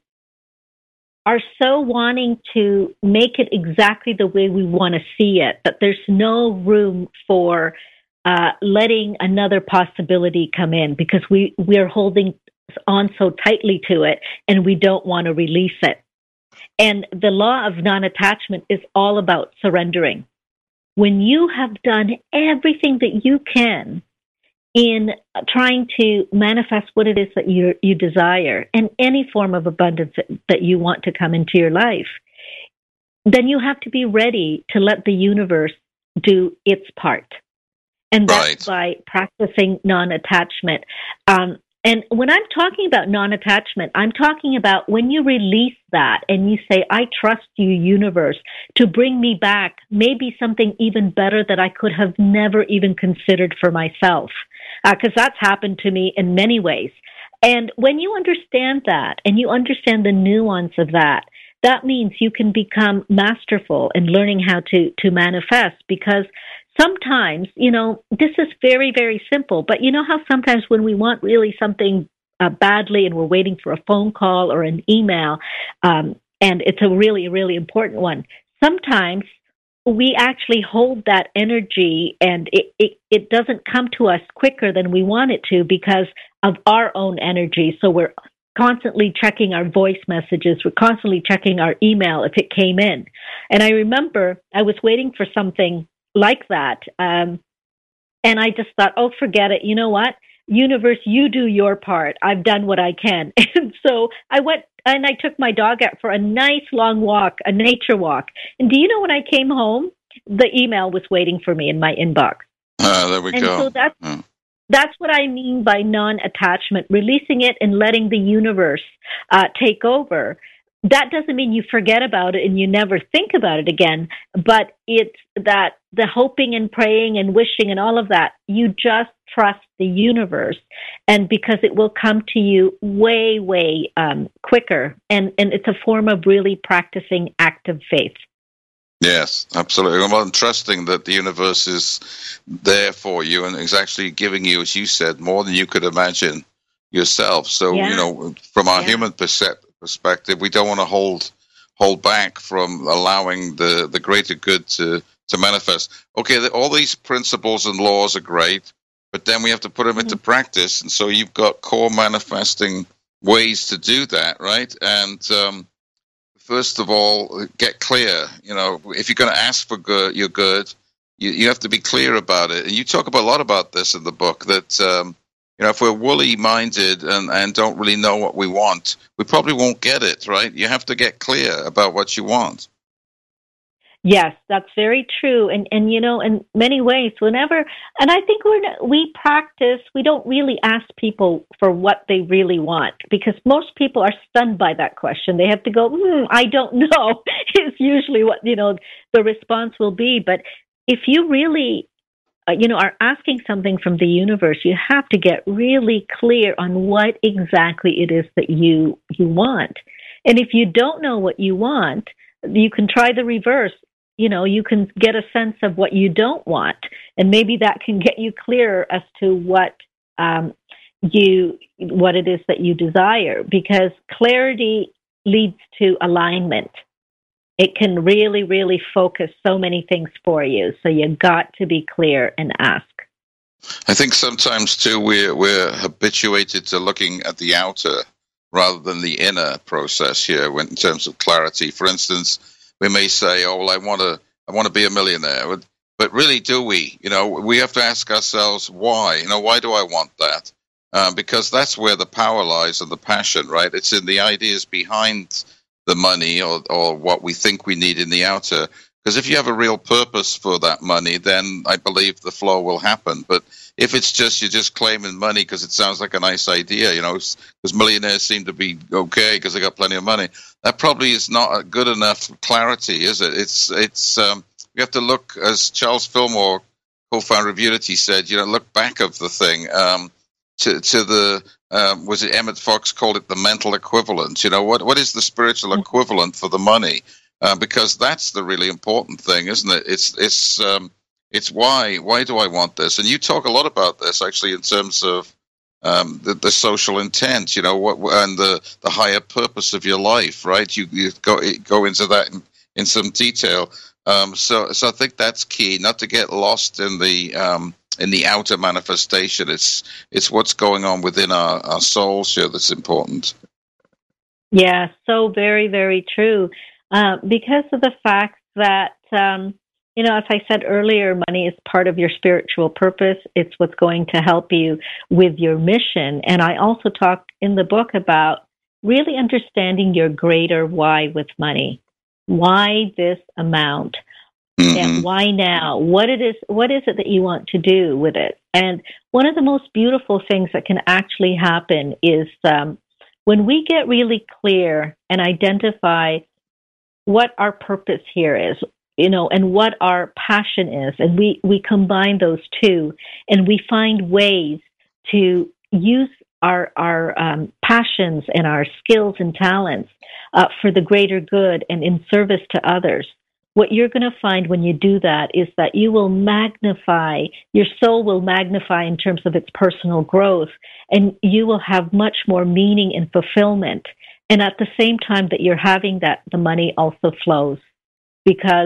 are so wanting to make it exactly the way we want to see it that there's no room for uh, letting another possibility come in, because we, we're holding on so tightly to it and we don't want to release it. And the law of non-attachment is all about surrendering. When you have done everything that you can in trying to manifest what it is that you you desire and any form of abundance that, that you want to come into your life, then you have to be ready to let the universe do its part. And that's right. By practicing non-attachment. Um, and when I'm talking about non-attachment, I'm talking about when you release that and you say, I trust you, universe, to bring me back maybe something even better that I could have never even considered for myself. Because uh, that's happened to me in many ways. And when you understand that and you understand the nuance of that, that means you can become masterful in learning how to, to manifest, because sometimes, you know, this is very, very simple, but you know how sometimes when we want really something uh, badly and we're waiting for a phone call or an email, um, and it's a really, really important one, sometimes we actually hold that energy and it, it, it doesn't come to us quicker than we want it to because of our own energy. So we're constantly checking our voice messages. We're constantly checking our email if it came in. And I remember I was waiting for something like that. Um, and I just thought, oh, forget it. You know what? Universe, you do your part. I've done what I can. And so I went and I took my dog out for a nice long walk, a nature walk. And do you know when I came home, the email was waiting for me in my inbox. Ah, uh, there we and go. So that's, mm. that's what I mean by non-attachment, releasing it and letting the universe uh, take over. That doesn't mean you forget about it and you never think about it again, but it's that the hoping and praying and wishing and all of that, you just trust the universe, and because it will come to you way, way um, quicker, and, and it's a form of really practicing active faith. Yes, absolutely. Well, and trusting that the universe is there for you and is actually giving you, as you said, more than you could imagine yourself. So, yeah. you know, from our yeah. human perception, perspective, we don't want to hold hold back from allowing the, the greater good to, to manifest. Okay, the, all these principles and laws are great, but then we have to put them into mm-hmm. practice. And so you've got core manifesting ways to do that, right? And um, first of all, get clear. You know, if you're going to ask for good, your good, you, you have to be clear about it. And you talk about, a lot about this in the book, that um, you know, if we're woolly-minded and, and don't really know what we want, we probably won't get it, right? You have to get clear about what you want. Yes, that's very true. And, and you know, in many ways, whenever, and I think we're, we practice, we don't really ask people for what they really want, because most people are stunned by that question. They have to go, hmm, I don't know, is usually what, you know, the response will be. But if you really Uh, you know, are asking something from the universe, you have to get really clear on what exactly it is that you you want. And if you don't know what you want, you can try the reverse. You know, you can get a sense of what you don't want, and maybe that can get you clearer as to what um, you what it is that you desire, because clarity leads to alignment. It can really, really focus so many things for you. So you got to be clear and ask. I think sometimes, too, we're, we're habituated to looking at the outer rather than the inner process here when, in terms of clarity. For instance, we may say, oh, well, I want to I want to be a millionaire. But really, do we? You know, we have to ask ourselves why. You know, why do I want that? Uh, because that's where the power lies and the passion, right? It's in the ideas behind the money or, or what we think we need in the outer. Because if you have a real purpose for that money, then I believe the flow will happen. But if it's just you're just claiming money because it sounds like a nice idea, you know, because millionaires seem to be okay because they got plenty of money, that probably is not a good enough clarity, is it? It's it's um, you have to look, as Charles Fillmore, co-founder of Unity, said, you know, look back of the thing um, to to the um, was it Emmett Fox called it the mental equivalent? You know, what what is the spiritual equivalent for the money? Uh, because that's the really important thing, isn't it? It's it's um, it's why why do I want this? And you talk a lot about this actually in terms of um, the, the social intent, you know, what and the, the higher purpose of your life, right? You you go go into that in, in some detail. Um, so so I think that's key, not to get lost in the um, in the outer manifestation. It's it's what's going on within our, our souls here that's important. Yeah, so very, very true. Uh, because of the fact that, um, you know, as I said earlier, money is part of your spiritual purpose. It's what's going to help you with your mission. And I also talk in the book about really understanding your greater why with money. Why this amount? Mm-hmm. And why now? What it is, what is it that you want to do with it? And one of the most beautiful things that can actually happen is um, when we get really clear and identify what our purpose here is, you know, and what our passion is. And we, we combine those two, and we find ways to use our, our um, passions and our skills and talents uh, for the greater good and in service to others. What you're going to find when you do that is that you will magnify, your soul will magnify in terms of its personal growth, and you will have much more meaning and fulfillment. And at the same time that you're having that, the money also flows, because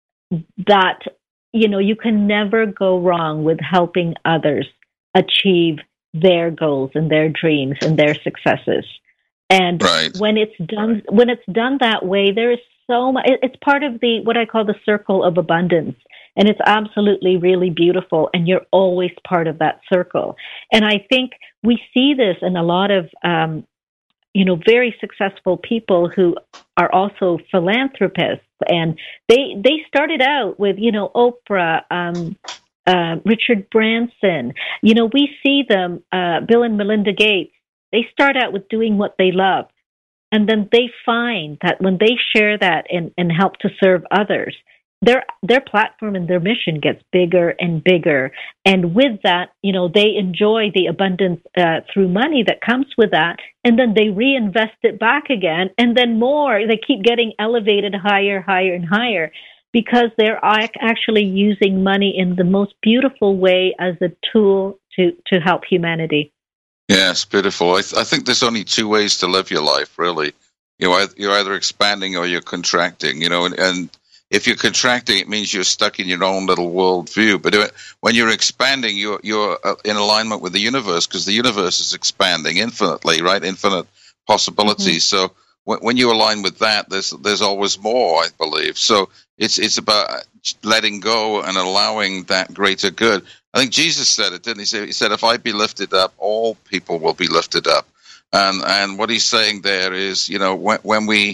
that, you know, you can never go wrong with helping others achieve their goals and their dreams and their successes. And right. when it's done, when it's done that way, there is so much. It's part of the what I call the circle of abundance, and it's absolutely really beautiful. And you're always part of that circle. And I think we see this in a lot of um, you know, very successful people who are also philanthropists. And they they started out with, you know, Oprah, um, uh, Richard Branson. You know, we see them, uh, Bill and Melinda Gates, they start out with doing what they love. And then they find that when they share that and, and help to serve others, their their platform and their mission gets bigger and bigger. And with that, you know, they enjoy the abundance uh, through money that comes with that, and then they reinvest it back again, and then more. They keep getting elevated higher, higher, and higher, because they're actually using money in the most beautiful way as a tool to, to help humanity. Yes, beautiful. I, th- I think there's only two ways to live your life, really. You know, you're either expanding or you're contracting, you know, and, and if you're contracting, it means you're stuck in your own little worldview. But when you're expanding, you're you're in alignment with the universe, because the universe is expanding infinitely, right? Infinite possibilities. Mm-hmm. So when, when you align with that, there's there's always more, I believe. So it's it's about letting go and allowing that greater good. I think Jesus said it, didn't he? He said, "If I be lifted up, all people will be lifted up." And and what he's saying there is, you know, when, when we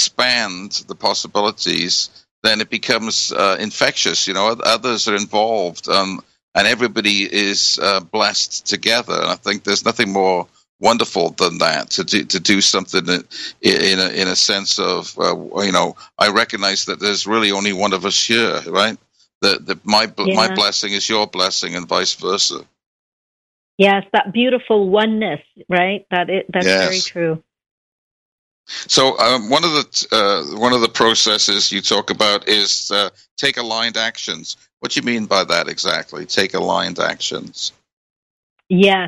expand the possibilities, then it becomes uh, infectious. You know, others are involved, um, and everybody is uh, blessed together. And I think there's nothing more wonderful than that, to do to do something that, in a in a sense of uh, you know, I recognize that there's really only one of us here, right? That that my yeah. my blessing is your blessing, and vice versa. Yes, that beautiful oneness, right? That it, that's yes. very true. So um, one of the uh, one of the processes you talk about is uh, take aligned actions. What do you mean by that exactly? Take aligned actions. Yes,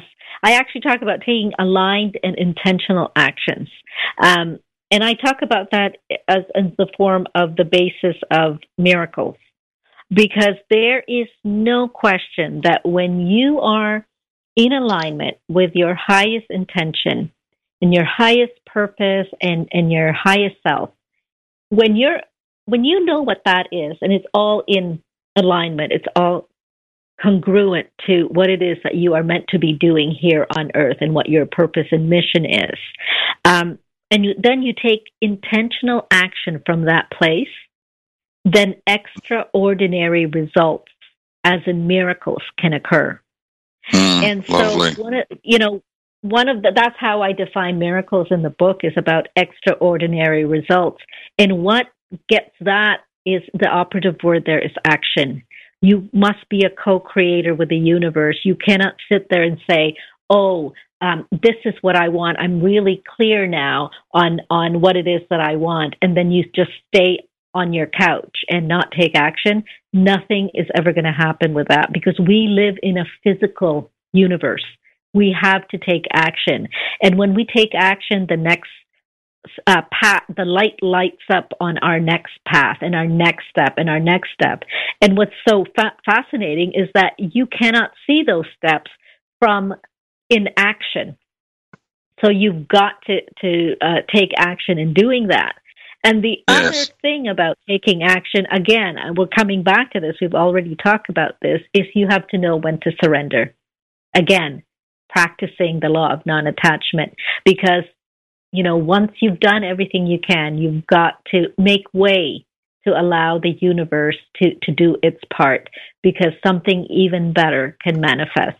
I actually talk about taking aligned and intentional actions. Um, and I talk about that as, as the form of the basis of miracles, because there is no question that when you are in alignment with your highest intention and your highest purpose and, and your highest self, when you're when you know what that is, and it's all in alignment, it's all congruent to what it is that you are meant to be doing here on earth and what your purpose and mission is. Um, and you, then you take intentional action from that place, then extraordinary results, as in miracles, can occur. Mm, and so, lovely. one of, you know, one of the, that's how I define miracles in the book, is about extraordinary results. And what gets that is the operative word there is action. You must be a co-creator with the universe. You cannot sit there and say, oh, um, this is what I want. I'm really clear now on, on what it is that I want. And then you just stay on your couch and not take action. Nothing is ever going to happen with that, because we live in a physical universe. We have to take action. And when we take action, the next Uh, path, the light lights up on our next path and our next step and our next step. And what's so fa- fascinating is that you cannot see those steps from inaction. So you've got to, to uh, take action in doing that. And the Yes. other thing about taking action, again, we're coming back to this, we've already talked about this, is you have to know when to surrender. Again, practicing the law of non-attachment, because you know, once you've done everything you can, you've got to make way to allow the universe to, to do its part, because something even better can manifest.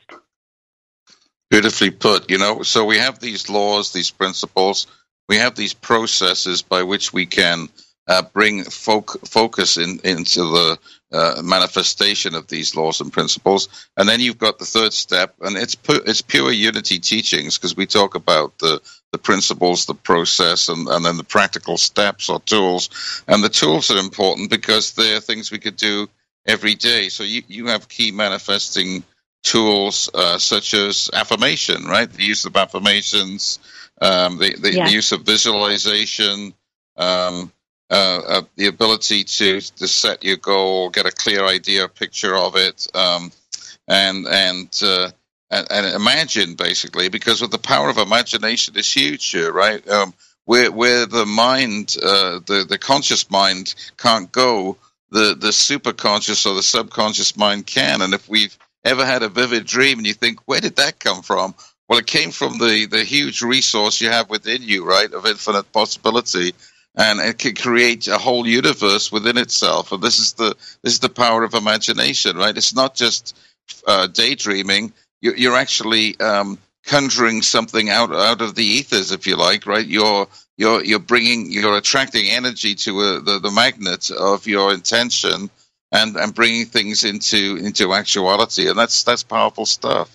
Beautifully put. You know, so we have these laws, these principles, we have these processes by which we can uh, bring foc- focus in, into the uh, manifestation of these laws and principles. And then you've got the third step, and it's pu- it's pure unity teachings, because we talk about the the principles, the process, and, and then the practical steps or tools. And the tools are important because they're things we could do every day. So you, you have key manifesting tools uh, such as affirmation, right? The use of affirmations, um, the, the, Yeah. the use of visualization, um, uh, uh, the ability to, to set your goal, get a clear idea, picture of it, um, and and uh, And, and imagine, basically, because of the power of imagination is huge here, right? Um, where where the mind, uh, the the conscious mind can't go, the the superconscious or the subconscious mind can. And if we've ever had a vivid dream, and you think, where did that come from? Well, it came from the the huge resource you have within you, right, of infinite possibility, and it can create a whole universe within itself. And this is the this is the power of imagination, right? It's not just uh, daydreaming. You're actually um, conjuring something out out of the ethers, if you like, right? You're you're you're bringing, you're attracting energy to a, the the magnet of your intention, and, and bringing things into into actuality, and that's that's powerful stuff.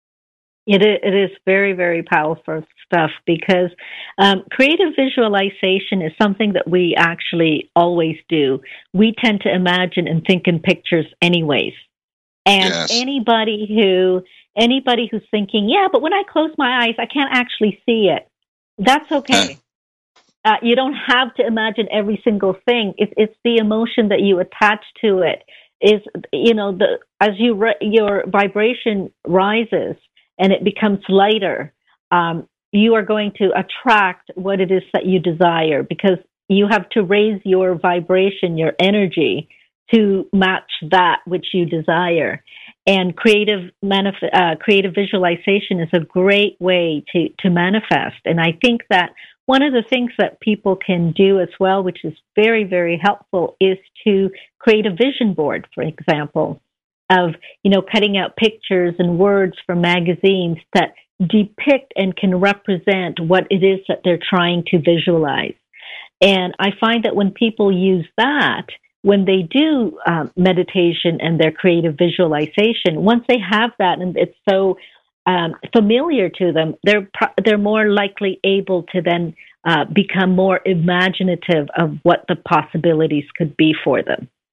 It is, it is very, very powerful stuff, because um, creative visualization is something that we actually always do. We tend to imagine and think in pictures anyways. And Yes. anybody who anybody who's thinking, yeah, but when I close my eyes, I can't actually see it, that's okay. Uh, you don't have to imagine every single thing. It's, it's the emotion that you attach to it. Is, you know, the as you re- your vibration rises and it becomes lighter, um, you are going to attract what it is that you desire, because you have to raise your vibration, your energy, to match that which you desire. And creative manif- uh, creative visualization is a great way to, to manifest. And I think that one of the things that people can do as well, which is very, very helpful, is to create a vision board, for example, of, you know, cutting out pictures and words from magazines that depict and can represent what it is that they're trying to visualize. And I find that when people use that, when they do um, meditation and their creative visualization, once they have that and it's so um, familiar to them, they're they're more likely able to then uh, become more imaginative of what the possibilities could be for them.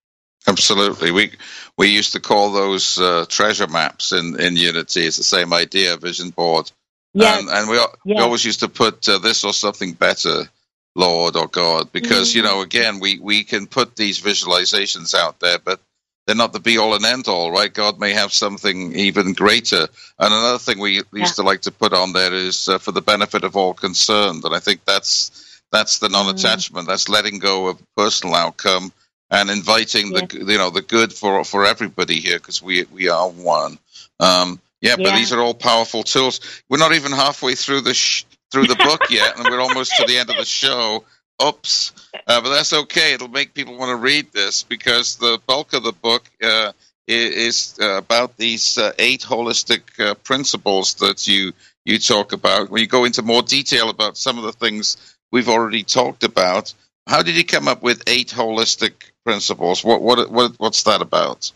Absolutely. We we used to call those uh, treasure maps in, in Unity. It's the same idea, vision board. Yes. And, and we, yes. we always used to put uh, this or something better, Lord or God, because, mm-hmm. you know, again, we, we can put these visualizations out there, but they're not the be-all and end-all, right? God may have something even greater. And another thing we used yeah. to like to put on there is uh, for the benefit of all concerned. And I think that's that's the non-attachment. Mm-hmm. That's letting go of personal outcome and inviting yeah. the you know the good for for everybody here, because we we are one. Um, yeah, but yeah. these are all powerful tools. We're not even halfway through the sh- through the book yet, and we're almost to the end of the show. Oops, uh, but that's okay. It'll make people want to read this, because the bulk of the book uh, is uh, about these uh, eight holistic uh, principles that you you talk about. When you go into more detail about some of the things we've already talked about, how did you come up with eight holistic principles? What what what what's that about?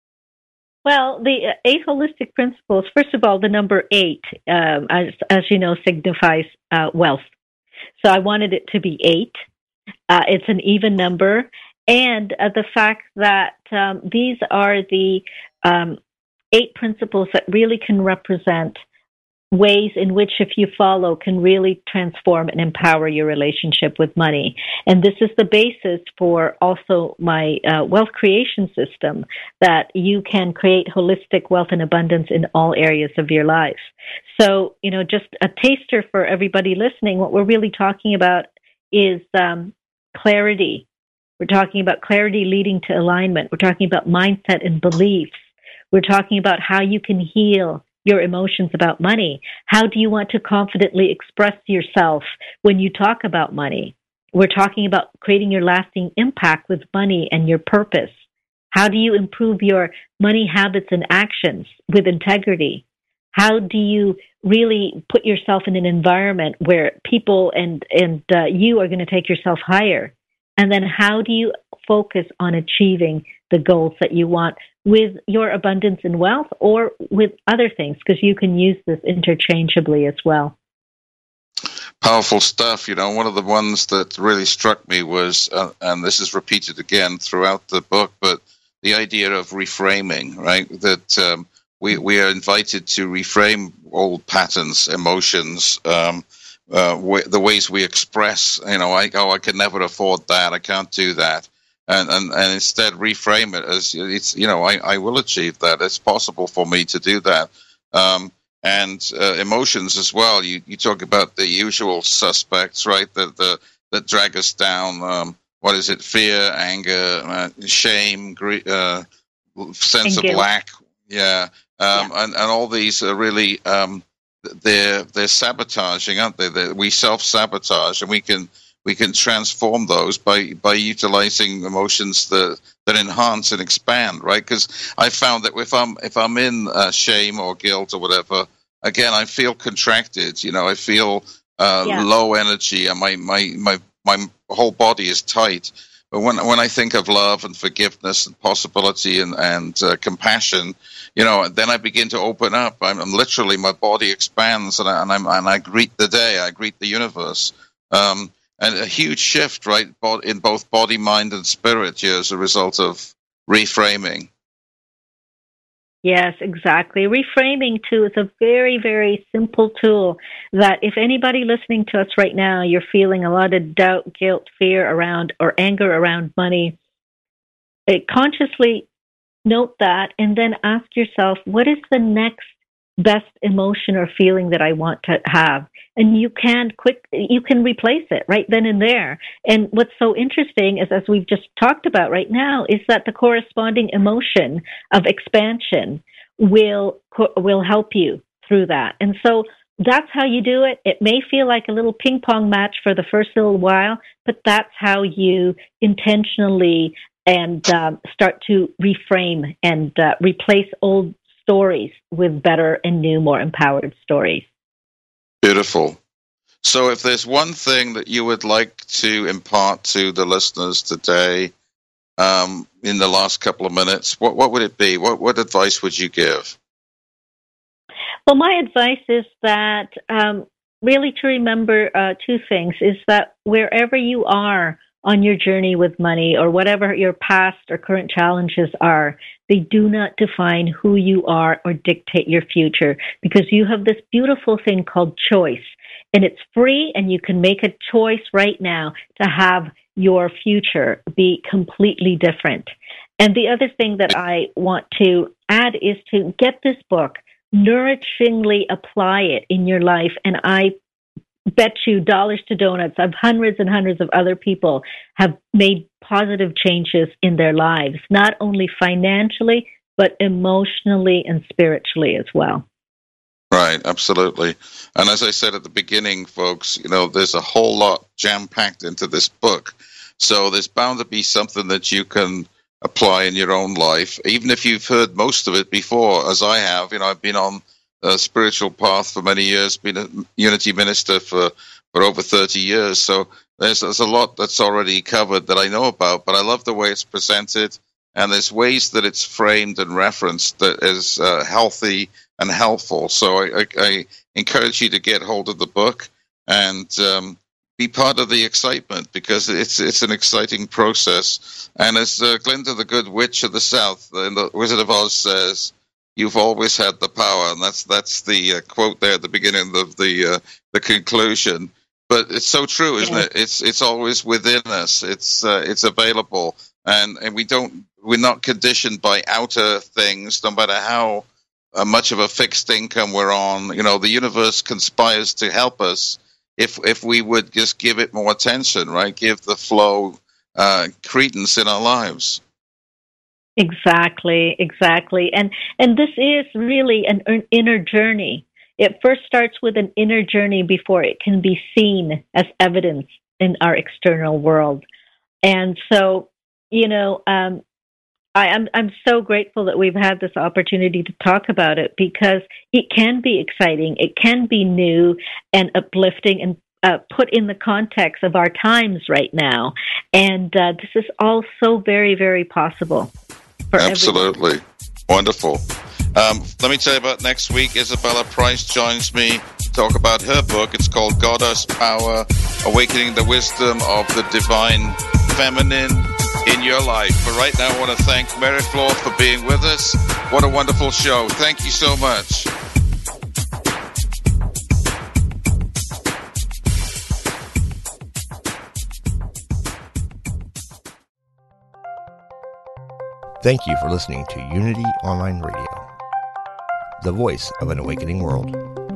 Well, the eight holistic principles. First of all, the number eight, um, as as you know, signifies uh, wealth. So I wanted it to be eight. Uh, it's an even number, and uh, the fact that um, these are the um, eight principles that really can represent ways in which, if you follow, can really transform and empower your relationship with money. And this is the basis for also my uh, wealth creation system, that you can create holistic wealth and abundance in all areas of your life. So, you know, just a taster for everybody listening, what we're really talking about is um, clarity. We're talking about clarity leading to alignment. We're talking about mindset and beliefs. We're talking about how you can heal your emotions about money. How do you want to confidently express yourself when you talk about money? We're talking about creating your lasting impact with money and your purpose. How do you improve your money habits and actions with integrity? How do you really put yourself in an environment where people and, and uh, you are going to take yourself higher? And then how do you focus on achieving the goals that you want with your abundance and wealth, or with other things, because you can use this interchangeably as well. Powerful stuff. You know, one of the ones that really struck me was, uh, and this is repeated again throughout the book, but the idea of reframing, right? That um, we, we are invited to reframe old patterns, emotions, um, uh, w- the ways we express, you know, I, oh, I can never afford that, I can't do that. And, and and instead reframe it as, it's, you know, I, I will achieve that. It's possible for me to do that. Um, and uh, emotions as well. You you talk about the usual suspects, right? That the that drag us down. Um, what is it? Fear, anger, uh, shame, gre- uh, sense of lack. Yeah. Um, yeah. And and all these are really um, they're they're sabotaging, aren't they? They're, we self sabotage, and we can. We can transform those by, by utilizing emotions that, that enhance and expand, right? Because I found that if I'm if I'm in uh, shame or guilt or whatever, again, I feel contracted. You know, I feel uh, yeah. low energy, and my, my my my whole body is tight. But when when I think of love and forgiveness and possibility and and uh, compassion, you know, then I begin to open up. I'm, I'm literally, my body expands, and I, and, I'm, and I greet the day. I greet the universe. Um, And a huge shift, right, in both body, mind, and spirit here as a result of reframing. Yes, exactly. Reframing, too, is a very, very simple tool that if anybody listening to us right now, you're feeling a lot of doubt, guilt, fear around, or anger around money, it, consciously note that and then ask yourself, what is the next best emotion or feeling that I want to have? And you can quick, you can replace it right then and there. And what's so interesting is, as we've just talked about right now, is that the corresponding emotion of expansion will will help you through that. And so that's how you do it. It may feel like a little ping pong match for the first little while, but that's how you intentionally and um, start to reframe and uh, replace old stories with better and new, more empowered stories. Beautiful. So if there's one thing that you would like to impart to the listeners today um, in the last couple of minutes, what, what would it be? What, what advice would you give? Well, my advice is that um, really to remember uh, two things, is that wherever you are on your journey with money or whatever your past or current challenges are, they do not define who you are or dictate your future, because you have this beautiful thing called choice. And it's free, and you can make a choice right now to have your future be completely different. And the other thing that I want to add is to get this book, nourishingly apply it in your life. And I bet you dollars to donuts, I've hundreds and hundreds of other people have made positive changes in their lives, not only financially, but emotionally and spiritually as well. Right, absolutely. And as I said at the beginning, folks, you know, there's a whole lot jam-packed into this book. So there's bound to be something that you can apply in your own life, even if you've heard most of it before, as I have. You know, I've been on a spiritual path for many years, been a Unity minister for, for over thirty years. So there's, there's a lot that's already covered that I know about, but I love the way it's presented, and there's ways that it's framed and referenced that is uh, healthy and helpful. So I, I, I encourage you to get hold of the book and um, be part of the excitement, because it's it's an exciting process. And as uh, Glinda the Good Witch of the South in the Wizard of Oz says, you've always had the power. And that's that's the uh, quote there at the beginning of the uh, the conclusion. But it's so true, isn't yeah. it? It's it's always within us. It's uh, it's available, and and we don't we're not conditioned by outer things, no matter how uh, much of a fixed income we're on. You know, the universe conspires to help us if if we would just give it more attention, right? Give the flow uh, credence in our lives. Exactly, exactly, and and this is really an inner journey. It first starts with an inner journey before it can be seen as evidence in our external world. And so, you know, um, I, I'm I'm so grateful that we've had this opportunity to talk about it, because it can be exciting, it can be new and uplifting, and uh, put in the context of our times right now. And uh, this is all so very, very possible for Absolutely. everyone. Wonderful. Um, let me tell you about next week. Isabella Price joins me to talk about her book. It's called Goddess Power, Awakening the Wisdom of the Divine Feminine in Your Life. But right now, I want to thank Mary Floor for being with us. What a wonderful show. Thank you so much. Thank you for listening to Unity Online Radio, the voice of an awakening world.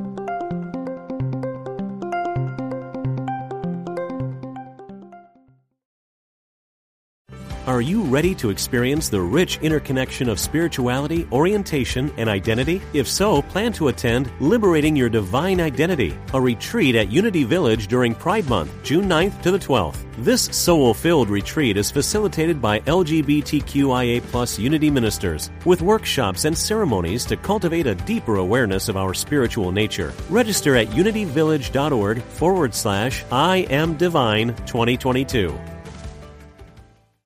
Are you ready to experience the rich interconnection of spirituality, orientation, and identity? If so, plan to attend Liberating Your Divine Identity, a retreat at Unity Village during Pride Month, June ninth to the twelfth. This soul-filled retreat is facilitated by L G B T Q I A plus Unity ministers, with workshops and ceremonies to cultivate a deeper awareness of our spiritual nature. Register at unityvillage.org forward slash I am divine 2022.